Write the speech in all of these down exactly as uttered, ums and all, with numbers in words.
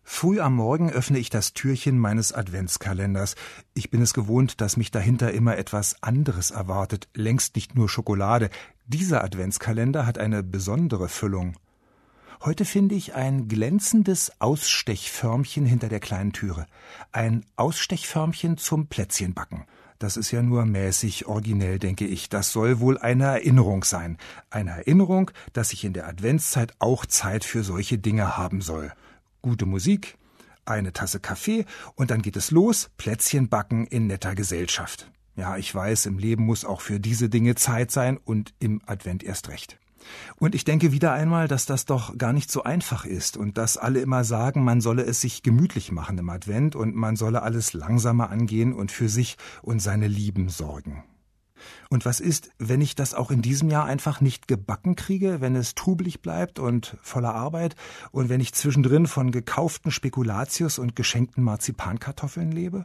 Früh am Morgen öffne ich das Türchen meines Adventskalenders. Ich bin es gewohnt, dass mich dahinter immer etwas anderes erwartet, längst nicht nur Schokolade. Dieser Adventskalender hat eine besondere Füllung. Heute finde ich ein glänzendes Ausstechförmchen hinter der kleinen Türe. Ein Ausstechförmchen zum Plätzchenbacken. Das ist ja nur mäßig originell, denke ich. Das soll wohl eine Erinnerung sein. Eine Erinnerung, dass ich in der Adventszeit auch Zeit für solche Dinge haben soll. Gute Musik, eine Tasse Kaffee und dann geht es los, Plätzchen backen in netter Gesellschaft. Ja, ich weiß, im Leben muss auch für diese Dinge Zeit sein und im Advent erst recht. Und ich denke wieder einmal, dass das doch gar nicht so einfach ist und dass alle immer sagen, man solle es sich gemütlich machen im Advent und man solle alles langsamer angehen und für sich und seine Lieben sorgen. Und was ist, wenn ich das auch in diesem Jahr einfach nicht gebacken kriege, wenn es trubelig bleibt und voller Arbeit und wenn ich zwischendrin von gekauften Spekulatius und geschenkten Marzipankartoffeln lebe?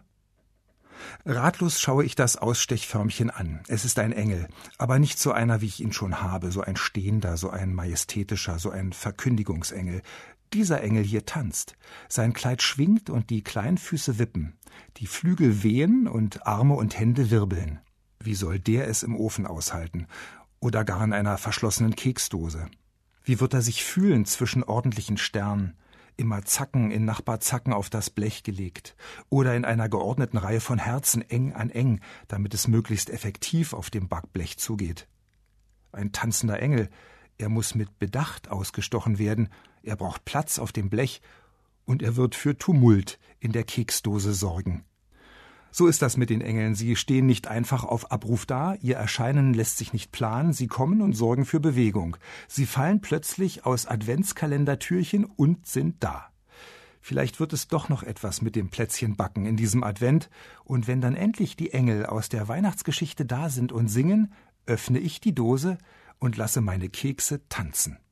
Ratlos schaue ich das Ausstechförmchen an. Es ist ein Engel, aber nicht so einer, wie ich ihn schon habe, so ein stehender, so ein majestätischer, so ein Verkündigungsengel. Dieser Engel hier tanzt. Sein Kleid schwingt und die kleinen Füße wippen. Die Flügel wehen und Arme und Hände wirbeln. Wie soll der es im Ofen aushalten? Oder gar in einer verschlossenen Keksdose? Wie wird er sich fühlen zwischen ordentlichen Sternen? Immer Zacken in Nachbarzacken auf das Blech gelegt. Oder in einer geordneten Reihe von Herzen eng an eng, damit es möglichst effektiv auf dem Backblech zugeht. Ein tanzender Engel. Er muss mit Bedacht ausgestochen werden. Er braucht Platz auf dem Blech. Und er wird für Tumult in der Keksdose sorgen. So ist das mit den Engeln. Sie stehen nicht einfach auf Abruf da, ihr Erscheinen lässt sich nicht planen, sie kommen und sorgen für Bewegung. Sie fallen plötzlich aus Adventskalendertürchen und sind da. Vielleicht wird es doch noch etwas mit dem Plätzchenbacken in diesem Advent, und wenn dann endlich die Engel aus der Weihnachtsgeschichte da sind und singen, öffne ich die Dose und lasse meine Kekse tanzen.